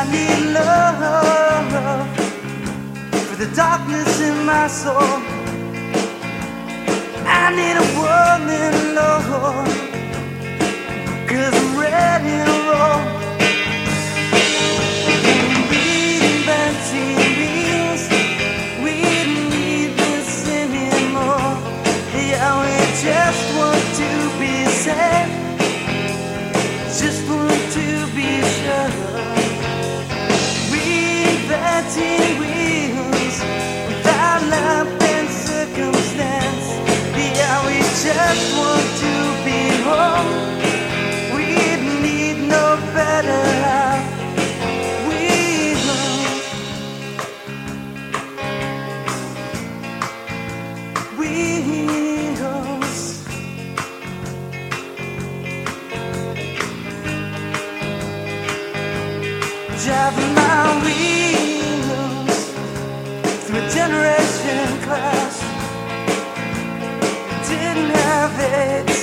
need love for the darkness in my soul. I need a woman, Lord, 'cause I'm ready to roll. Reinventing wheels, we don't need this anymore. Yeah, we just want to be safe, just want to be sure. Reinventing wheels without love and circumstance. Yeah, we just want to be home. We need no better life. Wheels, driving my wheels through a generation class. Didn't have AIDS,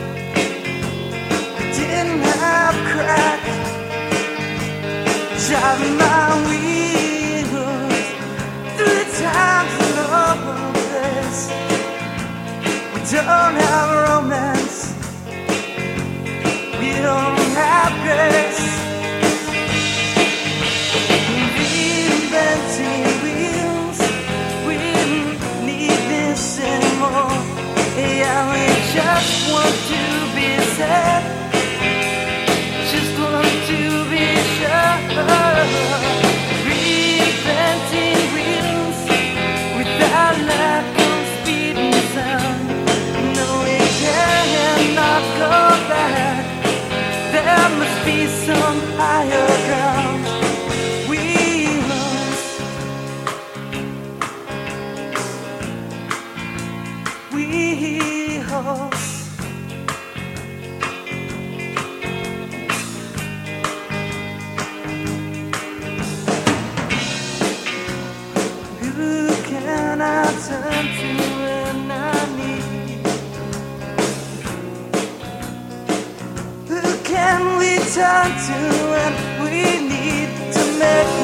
didn't have crack. Driving my wheels through the times and over this. We don't have romance, we don't have grace. Reinventing wheels, we don't need this anymore. Yeah, we just want to be safe, just want to be sure. Reinventing wheels without lack of speed and sound. No, we cannot go back. There must be some higher ground. Wheels, wheels. Who can I turn to when I need? Who can we turn to when we need to make